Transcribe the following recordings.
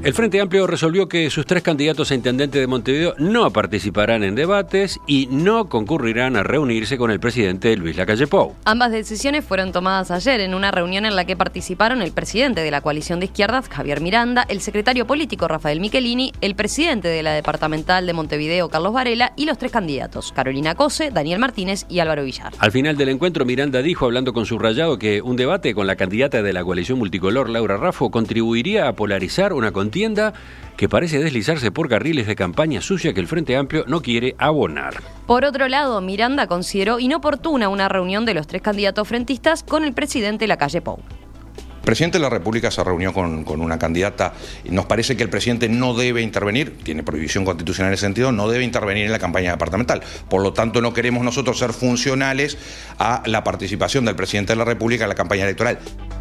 El Frente Amplio resolvió que sus 3 candidatos a intendente de Montevideo no participarán en debates y no concurrirán a reunirse con el presidente Luis Lacalle Pou. Ambas decisiones fueron tomadas ayer en una reunión en la que participaron el presidente de la coalición de izquierdas, Javier Miranda, el secretario político, Rafael Michelini, el presidente de la departamental de Montevideo, Carlos Varela, y los 3 candidatos, Carolina Cose, Daniel Martínez y Álvaro Villar. Al final del encuentro, Miranda dijo, hablando con subrayado, que un debate con la candidata de la coalición multicolor, Laura Raffo, contribuiría a polarizar una contienda que parece deslizarse por carriles de campaña sucia que el Frente Amplio no quiere abonar. Por otro lado, Miranda consideró inoportuna una reunión de los 3 candidatos frentistas con el presidente Lacalle Pou. El presidente de la República se reunió con una candidata y nos parece que el presidente no debe intervenir, tiene prohibición constitucional en ese sentido, no debe intervenir en la campaña departamental. Por lo tanto, no queremos nosotros ser funcionales a la participación del presidente de la República en la campaña electoral.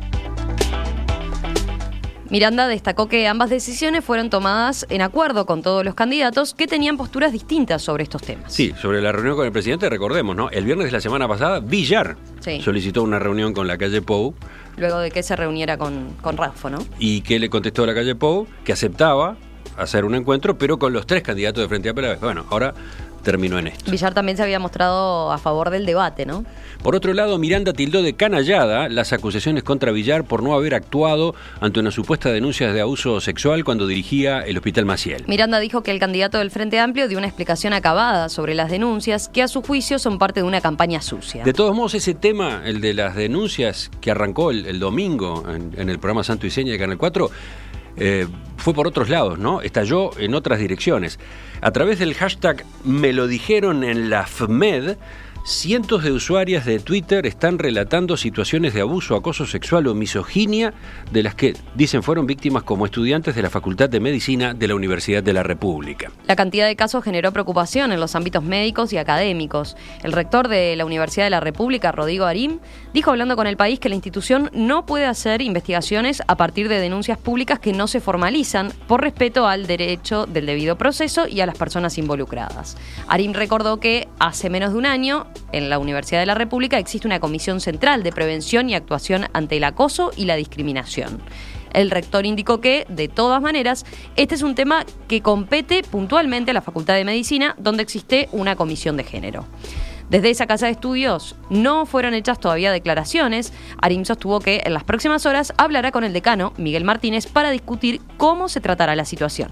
Miranda destacó que ambas decisiones fueron tomadas en acuerdo con todos los candidatos que tenían posturas distintas sobre estos temas. Sí, sobre la reunión con el presidente, recordemos, ¿no? El viernes de la semana pasada, Villar solicitó una reunión con Lacalle Pou. Luego de que se reuniera con Raffo, ¿no? Y que le contestó Lacalle Pou que aceptaba hacer un encuentro, pero con los 3 candidatos de Frente Amplio. Bueno, ahora terminó en esto. Villar también se había mostrado a favor del debate, ¿no? Por otro lado, Miranda tildó de canallada las acusaciones contra Villar por no haber actuado ante una supuesta denuncia de abuso sexual cuando dirigía el Hospital Maciel. Miranda dijo que el candidato del Frente Amplio dio una explicación acabada sobre las denuncias que a su juicio son parte de una campaña sucia. De todos modos, ese tema, el de las denuncias que arrancó el domingo en el programa Santo y Seña de Canal 4, fue por otros lados, ¿no? Estalló en otras direcciones. A través del hashtag Me lo dijeron en la FMED, cientos de usuarias de Twitter están relatando situaciones de abuso, acoso sexual o misoginia de las que, dicen, fueron víctimas como estudiantes de la Facultad de Medicina de la Universidad de la República. La cantidad de casos generó preocupación en los ámbitos médicos y académicos. El rector de la Universidad de la República, Rodrigo Arim, dijo hablando con El País que la institución no puede hacer investigaciones a partir de denuncias públicas que no se formalizan por respeto al derecho del debido proceso y a las personas involucradas. Arim recordó que hace menos de un año en la Universidad de la República existe una comisión central de prevención y actuación ante el acoso y la discriminación. El rector indicó que, de todas maneras, este es un tema que compete puntualmente a la Facultad de Medicina, donde existe una comisión de género. Desde esa casa de estudios no fueron hechas todavía declaraciones. Arim sostuvo que en las próximas horas hablará con el decano, Miguel Martínez, para discutir cómo se tratará la situación.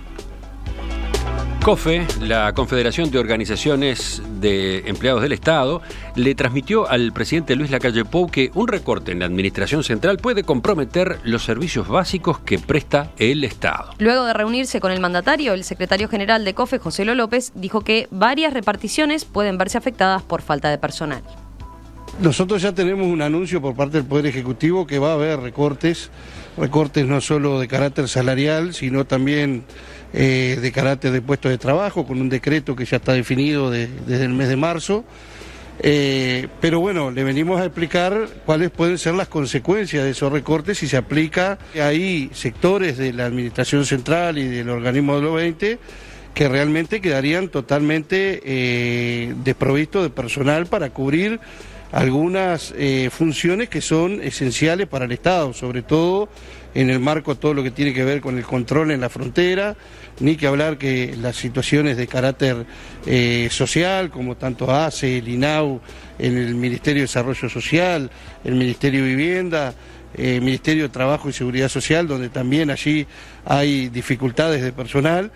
COFE, la Confederación de Organizaciones de Empleados del Estado, le transmitió al presidente Luis Lacalle Pou que un recorte en la administración central puede comprometer los servicios básicos que presta el Estado. Luego de reunirse con el mandatario, el secretario general de COFE, José Lo López, dijo que varias reparticiones pueden verse afectadas por falta de personal. Nosotros ya tenemos un anuncio por parte del Poder Ejecutivo que va a haber recortes no solo de carácter salarial, sino también de carácter de puestos de trabajo, con un decreto que ya está definido desde el mes de marzo. Pero bueno, le venimos a explicar cuáles pueden ser las consecuencias de esos recortes si se aplica. Hay sectores de la Administración Central y del organismo de los 20 que realmente quedarían totalmente desprovistos de personal para cubrir algunas funciones que son esenciales para el Estado, sobre todo en el marco de todo lo que tiene que ver con el control en la frontera, ni que hablar que las situaciones de carácter social, como tanto hace el INAU, en el Ministerio de Desarrollo Social, el Ministerio de Vivienda, Ministerio de Trabajo y Seguridad Social, donde también allí hay dificultades de personal.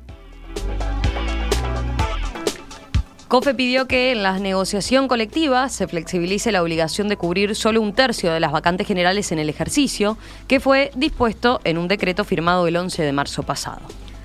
COFE pidió que en la negociación colectiva se flexibilice la obligación de cubrir solo 1/3 de las vacantes generales en el ejercicio, que fue dispuesto en un decreto firmado el 11 de marzo pasado.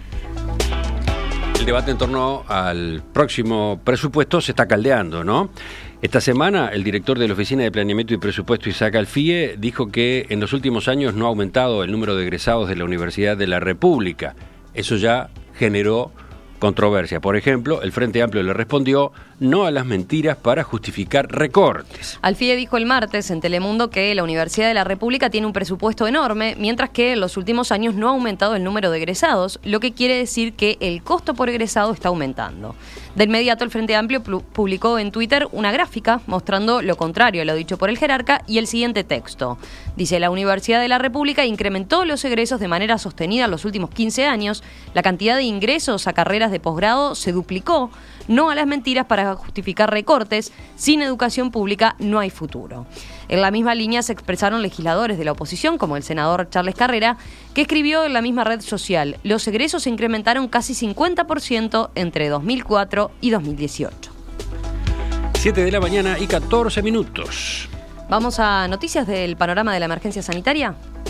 El debate en torno al próximo presupuesto se está caldeando, ¿no? Esta semana el director de la Oficina de Planeamiento y Presupuesto, Isaac Alfie, dijo que en los últimos años no ha aumentado el número de egresados de la Universidad de la República. Eso ya generó controversia. Por ejemplo, el Frente Amplio le respondió no a las mentiras para justificar recortes. Alfie dijo el martes en Telemundo que la Universidad de la República tiene un presupuesto enorme, mientras que en los últimos años no ha aumentado el número de egresados, lo que quiere decir que el costo por egresado está aumentando. De inmediato, el Frente Amplio publicó en Twitter una gráfica mostrando lo contrario a lo dicho por el jerarca y el siguiente texto. Dice: la Universidad de la República incrementó los egresos de manera sostenida en los últimos 15 años. La cantidad de ingresos a carreras de posgrado se duplicó. No a las mentiras para justificar recortes. Sin educación pública no hay futuro. En la misma línea se expresaron legisladores de la oposición, como el senador Charles Carrera, que escribió en la misma red social: los egresos se incrementaron casi 50% entre 2004 y 2018. 7 de la mañana y 14 minutos. Vamos a noticias del panorama de la emergencia sanitaria.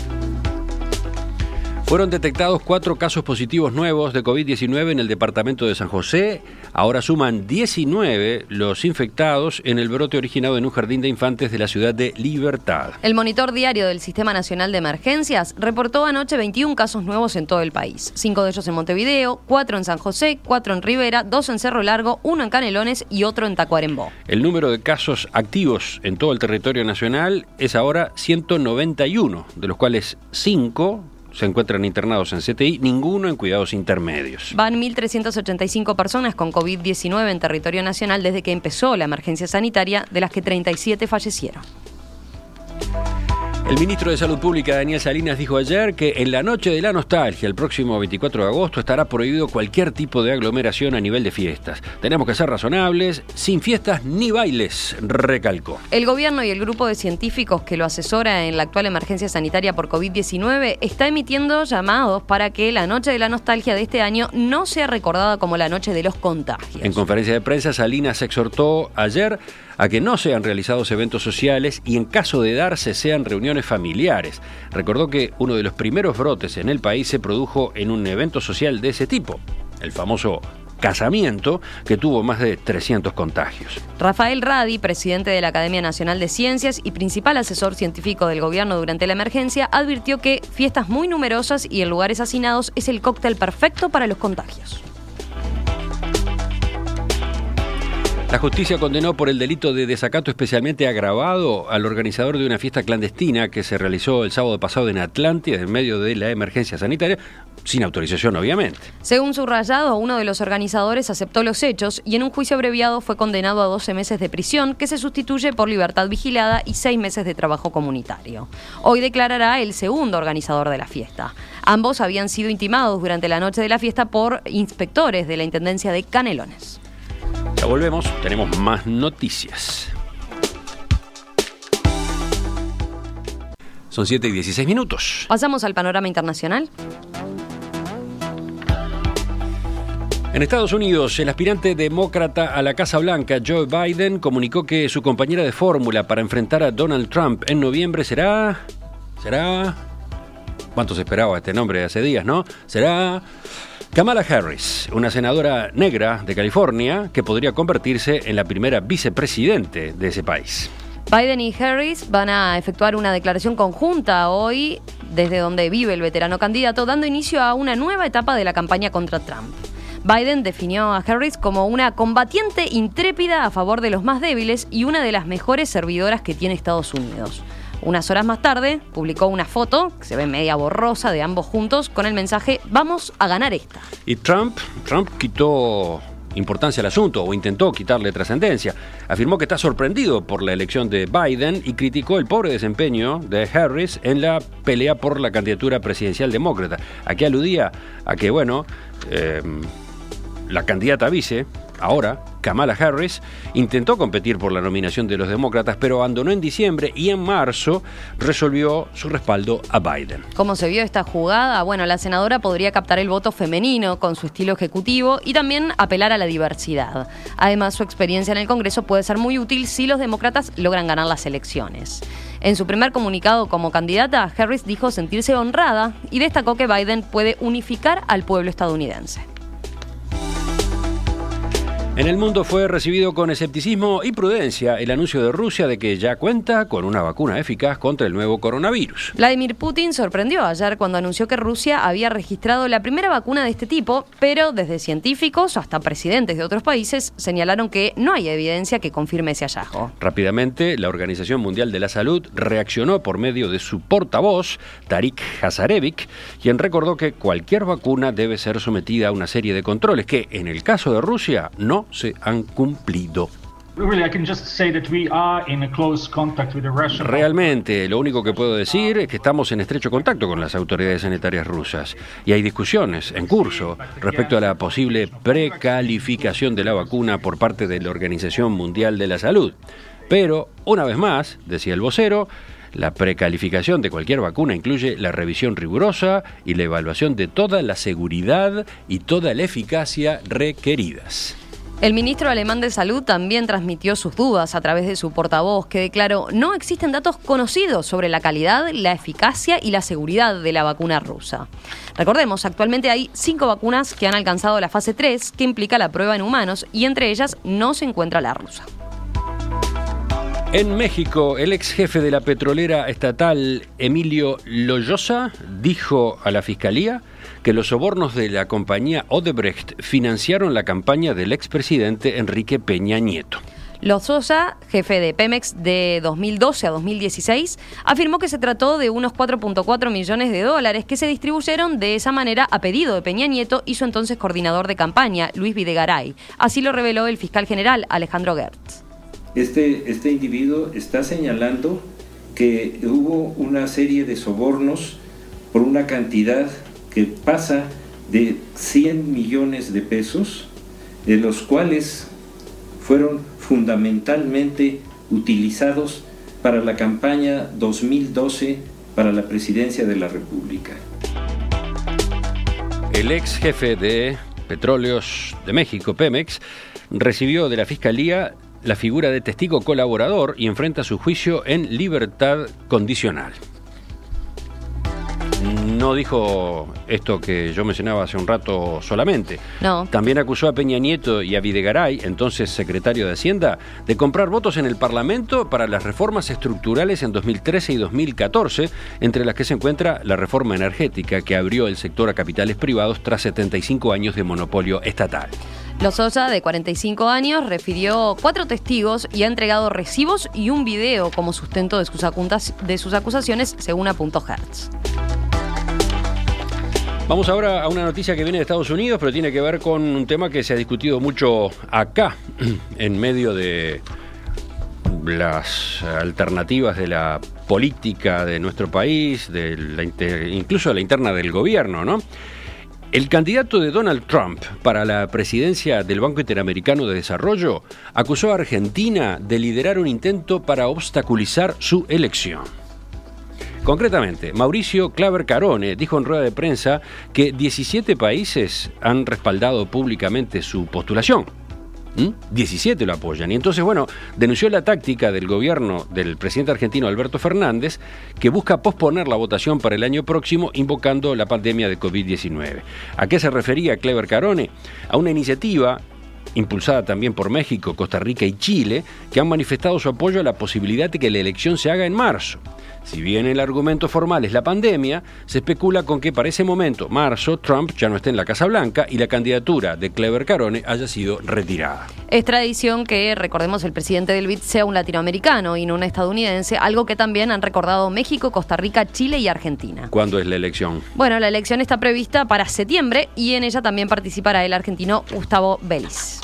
Fueron detectados 4 casos positivos nuevos de COVID-19 en el departamento de San José. Ahora suman 19 los infectados en el brote originado en un jardín de infantes de la ciudad de Libertad. El monitor diario del Sistema Nacional de Emergencias reportó anoche 21 casos nuevos en todo el país. 5 de ellos en Montevideo, 4 en San José, 4 en Rivera, 2 en Cerro Largo, 1 en Canelones y otro en Tacuarembó. El número de casos activos en todo el territorio nacional es ahora 191, de los cuales 5 se encuentran internados en CTI, ninguno en cuidados intermedios. Van 1.385 personas con COVID-19 en territorio nacional desde que empezó la emergencia sanitaria, de las que 37 fallecieron. El ministro de Salud Pública, Daniel Salinas, dijo ayer que en la noche de la nostalgia, el próximo 24 de agosto, estará prohibido cualquier tipo de aglomeración a nivel de fiestas. Tenemos que ser razonables, sin fiestas ni bailes, recalcó. El gobierno y el grupo de científicos que lo asesora en la actual emergencia sanitaria por COVID-19 está emitiendo llamados para que la noche de la nostalgia de este año no sea recordada como la noche de los contagios. En conferencia de prensa, Salinas exhortó ayer a que no sean realizados eventos sociales y, en caso de darse, sean reuniones familiares. Recordó que uno de los primeros brotes en el país se produjo en un evento social de ese tipo, el famoso casamiento, que tuvo más de 300 contagios. Rafael Radi, presidente de la Academia Nacional de Ciencias y principal asesor científico del gobierno durante la emergencia, advirtió que fiestas muy numerosas y en lugares hacinados es el cóctel perfecto para los contagios. La justicia condenó por el delito de desacato especialmente agravado al organizador de una fiesta clandestina que se realizó el sábado pasado en Atlántida en medio de la emergencia sanitaria, sin autorización obviamente. Según subrayado, uno de los organizadores aceptó los hechos y en un juicio abreviado fue condenado a 12 meses de prisión, que se sustituye por libertad vigilada y 6 meses de trabajo comunitario. Hoy declarará el segundo organizador de la fiesta. Ambos habían sido intimados durante la noche de la fiesta por inspectores de la Intendencia de Canelones. Ya volvemos, tenemos más noticias. Son 7 y 16 minutos. Pasamos al panorama internacional. En Estados Unidos, el aspirante demócrata a la Casa Blanca, Joe Biden, comunicó que su compañera de fórmula para enfrentar a Donald Trump en noviembre será... ¿Cuánto se esperaba este nombre hace días, no? Será Kamala Harris, una senadora negra de California que podría convertirse en la primera vicepresidente de ese país. Biden y Harris van a efectuar una declaración conjunta hoy desde donde vive el veterano candidato, dando inicio a una nueva etapa de la campaña contra Trump. Biden definió a Harris como una combatiente intrépida a favor de los más débiles y una de las mejores servidoras que tiene Estados Unidos. Unas horas más tarde, publicó una foto, que se ve media borrosa, de ambos juntos, con el mensaje: vamos a ganar esta. Y Trump quitó importancia al asunto, o intentó quitarle trascendencia. Afirmó que está sorprendido por la elección de Biden y criticó el pobre desempeño de Harris en la pelea por la candidatura presidencial demócrata. Aquí aludía a que, la candidata vice, ahora, Kamala Harris, intentó competir por la nominación de los demócratas, pero abandonó en diciembre y en marzo resolvió su respaldo a Biden. ¿Cómo se vio esta jugada? Bueno, la senadora podría captar el voto femenino con su estilo ejecutivo y también apelar a la diversidad. Además, su experiencia en el Congreso puede ser muy útil si los demócratas logran ganar las elecciones. En su primer comunicado como candidata, Harris dijo sentirse honrada y destacó que Biden puede unificar al pueblo estadounidense. En el mundo fue recibido con escepticismo y prudencia el anuncio de Rusia de que ya cuenta con una vacuna eficaz contra el nuevo coronavirus. Vladimir Putin sorprendió ayer cuando anunció que Rusia había registrado la primera vacuna de este tipo, pero desde científicos hasta presidentes de otros países señalaron que no hay evidencia que confirme ese hallazgo. Rápidamente, la Organización Mundial de la Salud reaccionó por medio de su portavoz, Tarik Jasarevic, quien recordó que cualquier vacuna debe ser sometida a una serie de controles que, en el caso de Rusia, no no se han cumplido. Realmente, lo único que puedo decir es que estamos en estrecho contacto con las autoridades sanitarias rusas y hay discusiones en curso respecto a la posible precalificación de la vacuna por parte de la Organización Mundial de la Salud. Pero, una vez más, decía el vocero, la precalificación de cualquier vacuna incluye la revisión rigurosa y la evaluación de toda la seguridad y toda la eficacia requeridas. El ministro alemán de Salud también transmitió sus dudas a través de su portavoz, que declaró: no existen datos conocidos sobre la calidad, la eficacia y la seguridad de la vacuna rusa. Recordemos, actualmente hay 5 vacunas que han alcanzado la fase 3, que implica la prueba en humanos, y entre ellas no se encuentra la rusa. En México, el ex jefe de la petrolera estatal, Emilio Lozoya, dijo a la Fiscalía que los sobornos de la compañía Odebrecht financiaron la campaña del expresidente Enrique Peña Nieto. Lozoya, jefe de Pemex de 2012 a 2016, afirmó que se trató de unos 4.4 millones de dólares que se distribuyeron de esa manera a pedido de Peña Nieto y su entonces coordinador de campaña, Luis Videgaray. Así lo reveló el fiscal general, Alejandro Gertz. Este individuo está señalando que hubo una serie de sobornos por una cantidad que pasa de 100 millones de pesos, de los cuales fueron fundamentalmente utilizados para la campaña 2012 para la presidencia de la República. El ex jefe de Petróleos de México, Pemex, recibió de la Fiscalía la figura de testigo colaborador y enfrenta su juicio en libertad condicional. No dijo esto que yo mencionaba hace un rato solamente. No. También acusó a Peña Nieto y a Videgaray, entonces secretario de Hacienda, de comprar votos en el Parlamento para las reformas estructurales en 2013 y 2014, entre las que se encuentra la reforma energética que abrió el sector a capitales privados tras 75 años de monopolio estatal. Lozoya, de 45 años, refirió 4 testigos y ha entregado recibos y un video como sustento de sus acusaciones, según apuntó Hertz. Vamos ahora a una noticia que viene de Estados Unidos, pero tiene que ver con un tema que se ha discutido mucho acá, en medio de las alternativas de la política de nuestro país, incluso de la interna del gobierno, ¿no? El candidato de Donald Trump para la presidencia del Banco Interamericano de Desarrollo acusó a Argentina de liderar un intento para obstaculizar su elección. Concretamente, Mauricio Claver Carone dijo en rueda de prensa que 17 países han respaldado públicamente su postulación. 17 lo apoyan. Y entonces, denunció la táctica del gobierno del presidente argentino Alberto Fernández, que busca posponer la votación para el año próximo, invocando la pandemia de COVID-19. ¿A qué se refería Claver Carone? A una iniciativa impulsada también por México, Costa Rica y Chile, que han manifestado su apoyo a la posibilidad de que la elección se haga en marzo. Si bien el argumento formal es la pandemia, se especula con que para ese momento, marzo, Trump ya no esté en la Casa Blanca y la candidatura de Claver Carone haya sido retirada. Es tradición que, recordemos, el presidente del BID sea un latinoamericano y no un estadounidense, algo que también han recordado México, Costa Rica, Chile y Argentina. ¿Cuándo es la elección? Bueno, la elección está prevista para septiembre y en ella también participará el argentino Gustavo Vélez.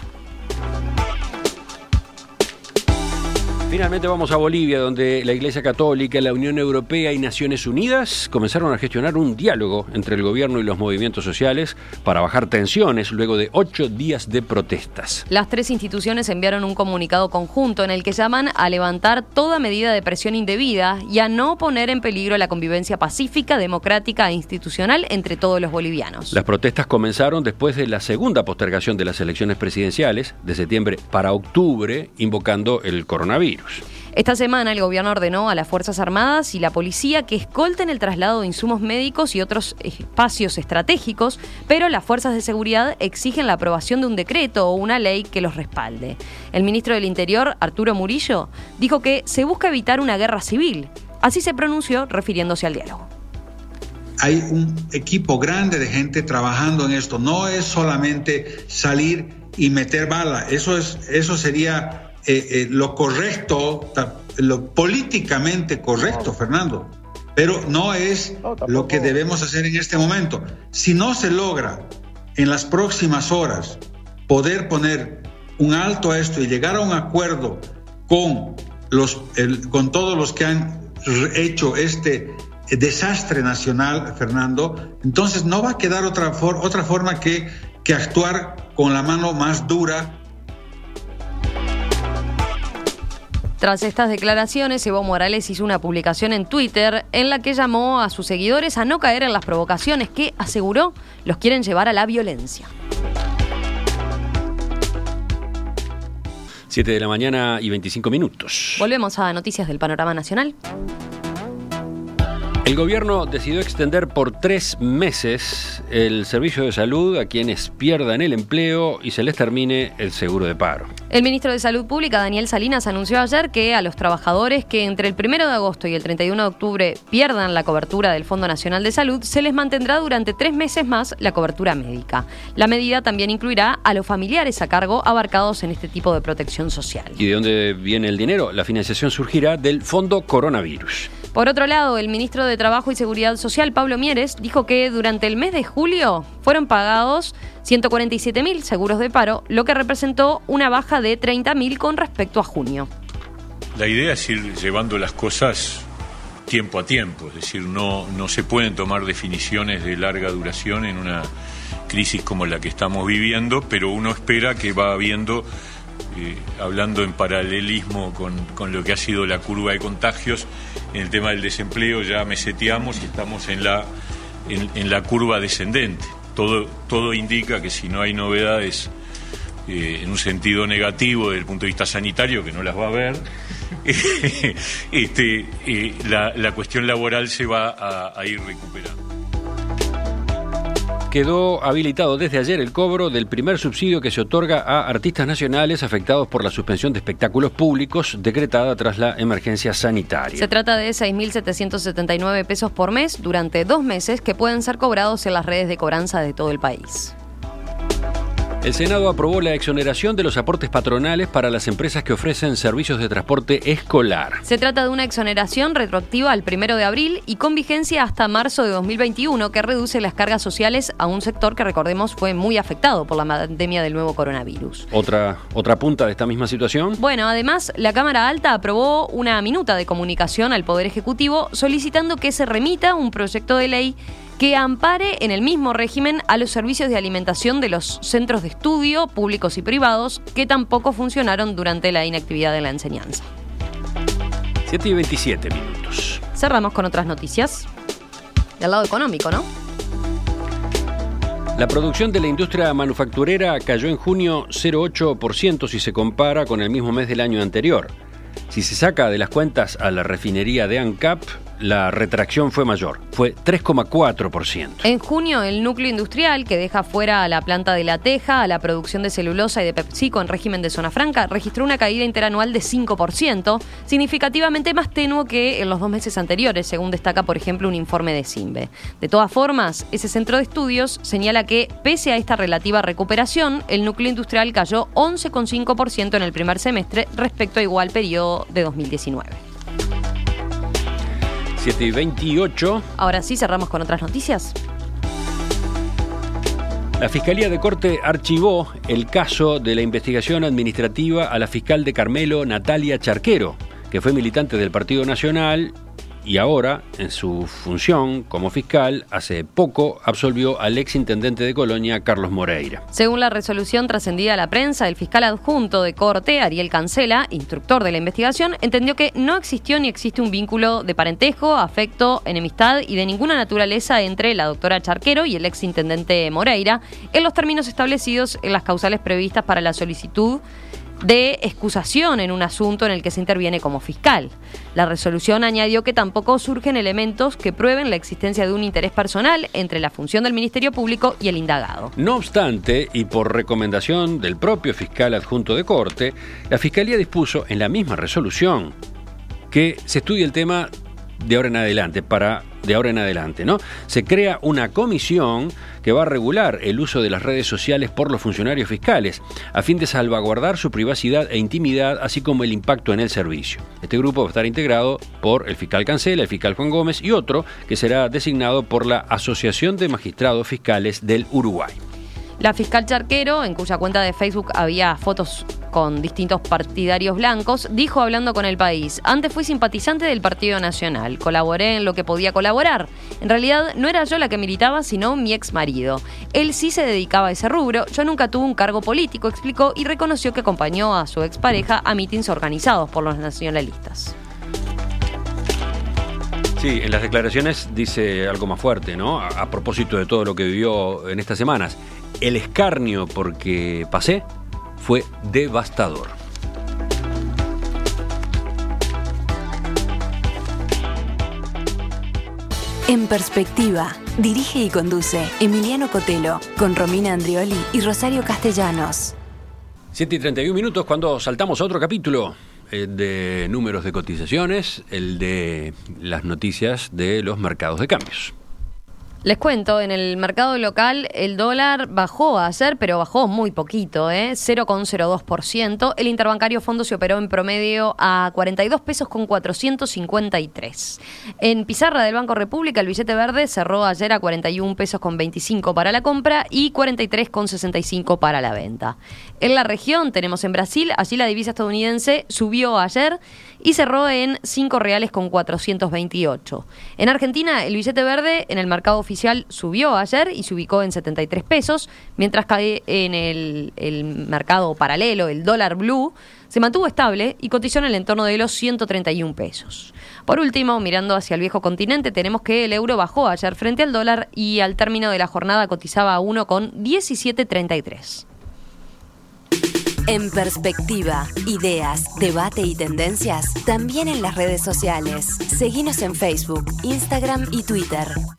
Finalmente vamos a Bolivia, donde la Iglesia Católica, la Unión Europea y Naciones Unidas comenzaron a gestionar un diálogo entre el gobierno y los movimientos sociales para bajar tensiones luego de 8 días de protestas. Las 3 instituciones enviaron un comunicado conjunto en el que llaman a levantar toda medida de presión indebida y a no poner en peligro la convivencia pacífica, democrática e institucional entre todos los bolivianos. Las protestas comenzaron después de la segunda postergación de las elecciones presidenciales de septiembre para octubre, invocando el coronavirus. Esta semana el gobierno ordenó a las Fuerzas Armadas y la policía que escolten el traslado de insumos médicos y otros espacios estratégicos, pero las fuerzas de seguridad exigen la aprobación de un decreto o una ley que los respalde. El ministro del Interior, Arturo Murillo, dijo que se busca evitar una guerra civil. Así se pronunció refiriéndose al diálogo. Hay un equipo grande de gente trabajando en esto. No es solamente salir y meter bala. Eso sería lo correcto, lo políticamente correcto, Fernando, pero no es lo que debemos hacer en este momento. Si no se logra en las próximas horas poder poner un alto a esto y llegar a un acuerdo con todos los que han hecho este desastre nacional, Fernando, entonces no va a quedar otra forma que actuar con la mano más dura. Tras estas declaraciones, Evo Morales hizo una publicación en Twitter en la que llamó a sus seguidores a no caer en las provocaciones que, aseguró, los quieren llevar a la violencia. 7 de la mañana y 25 minutos. Volvemos a noticias del panorama nacional. El gobierno decidió extender por 3 meses el servicio de salud a quienes pierdan el empleo y se les termine el seguro de paro. El ministro de Salud Pública, Daniel Salinas, anunció ayer que a los trabajadores que entre el 1 de agosto y el 31 de octubre pierdan la cobertura del Fondo Nacional de Salud, se les mantendrá durante 3 meses más la cobertura médica. La medida también incluirá a los familiares a cargo abarcados en este tipo de protección social. ¿Y de dónde viene el dinero? La financiación surgirá del Fondo Coronavirus. Por otro lado, el ministro de Trabajo y Seguridad Social, Pablo Mieres, dijo que durante el mes de julio fueron pagados 147.000 seguros de paro, lo que representó una baja de 30.000 con respecto a junio. La idea es ir llevando las cosas tiempo a tiempo, es decir, no se pueden tomar definiciones de larga duración en una crisis como la que estamos viviendo, pero uno espera que va habiendo, hablando en paralelismo con lo que ha sido la curva de contagios, en el tema del desempleo ya meseteamos y estamos en la curva descendente. Todo indica que si no hay novedades en un sentido negativo desde el punto de vista sanitario, que no las va a haber, la cuestión laboral se va a ir recuperando. Quedó habilitado desde ayer el cobro del primer subsidio que se otorga a artistas nacionales afectados por la suspensión de espectáculos públicos decretada tras la emergencia sanitaria. Se trata de 6.779 pesos por mes durante 2 meses que pueden ser cobrados en las redes de cobranza de todo el país. El Senado aprobó la exoneración de los aportes patronales para las empresas que ofrecen servicios de transporte escolar. Se trata de una exoneración retroactiva al 1 de abril y con vigencia hasta marzo de 2021 que reduce las cargas sociales a un sector que, recordemos, fue muy afectado por la pandemia del nuevo coronavirus. ¿Otra punta de esta misma situación? Bueno, además, la Cámara Alta aprobó una minuta de comunicación al Poder Ejecutivo solicitando que se remita un proyecto de ley que ampare en el mismo régimen a los servicios de alimentación de los centros de estudio, públicos y privados, que tampoco funcionaron durante la inactividad de la enseñanza. 7 y 27 minutos. Cerramos con otras noticias. Del lado económico, ¿no? La producción de la industria manufacturera cayó en junio 0,8% si se compara con el mismo mes del año anterior. Si se saca de las cuentas a la refinería de ANCAP, la retracción fue mayor, fue 3,4%. En junio, el núcleo industrial, que deja fuera a la planta de La Teja, a la producción de celulosa y de PepsiCo en régimen de zona franca, registró una caída interanual de 5%, significativamente más tenuo que en los 2 meses anteriores, según destaca, por ejemplo, un informe de CIMBE. De todas formas, ese centro de estudios señala que, pese a esta relativa recuperación, el núcleo industrial cayó 11,5% en el primer semestre respecto a igual periodo de 2019. 7 y 28. Ahora sí, cerramos con otras noticias. La Fiscalía de Corte archivó el caso de la investigación administrativa a la fiscal de Carmelo, Natalia Charquero, que fue militante del Partido Nacional y ahora, en su función como fiscal, hace poco absolvió al exintendente de Colonia, Carlos Moreira. Según la resolución trascendida a la prensa, el fiscal adjunto de Corte, Ariel Cancela, instructor de la investigación, entendió que no existió ni existe un vínculo de parentesco, afecto, enemistad y de ninguna naturaleza entre la doctora Charquero y el exintendente Moreira, en los términos establecidos en las causales previstas para la solicitud de excusación en un asunto en el que se interviene como fiscal. La resolución añadió que tampoco surgen elementos que prueben la existencia de un interés personal entre la función del Ministerio Público y el indagado. No obstante, y por recomendación del propio fiscal adjunto de Corte, la Fiscalía dispuso en la misma resolución que se estudie el tema de ahora en adelante, ¿no? Se crea una comisión que va a regular el uso de las redes sociales por los funcionarios fiscales, a fin de salvaguardar su privacidad e intimidad, así como el impacto en el servicio. Este grupo va a estar integrado por el fiscal Cancela, el fiscal Juan Gómez y otro que será designado por la Asociación de Magistrados Fiscales del Uruguay. La fiscal Charquero, en cuya cuenta de Facebook había fotos con distintos partidarios blancos, dijo hablando con El País: antes fui simpatizante del Partido Nacional, colaboré en lo que podía colaborar. En realidad no era yo la que militaba, sino mi ex marido. Él sí se dedicaba a ese rubro, yo nunca tuve un cargo político, explicó, y reconoció que acompañó a su expareja a mítines organizados por los nacionalistas. Sí, en las declaraciones dice algo más fuerte, ¿no? A propósito de todo lo que vivió en estas semanas. El escarnio porque pasé fue devastador. En Perspectiva, dirige y conduce Emiliano Cotelo, con Romina Andrioli y Rosario Castellanos. 7:31 cuando saltamos a otro capítulo de números de cotizaciones, el de las noticias de los mercados de cambios. Les cuento, en el mercado local el dólar bajó ayer, pero bajó muy poquito, 0,02%. El interbancario fondo se operó en promedio a 42 pesos con 453. En pizarra del Banco República, el billete verde cerró ayer a 41 pesos con 25 para la compra y 43 con 65 para la venta. En la región tenemos en Brasil, allí la divisa estadounidense subió ayer y cerró en 5 reales con 428. En Argentina, el billete verde en el mercado oficial subió ayer y se ubicó en 73 pesos, mientras que en el mercado paralelo, el dólar blue, se mantuvo estable y cotizó en el entorno de los 131 pesos. Por último, mirando hacia el viejo continente, tenemos que el euro bajó ayer frente al dólar y al término de la jornada cotizaba a 1,1733. En Perspectiva, ideas, debate y tendencias, también en las redes sociales. Seguinos en Facebook, Instagram y Twitter.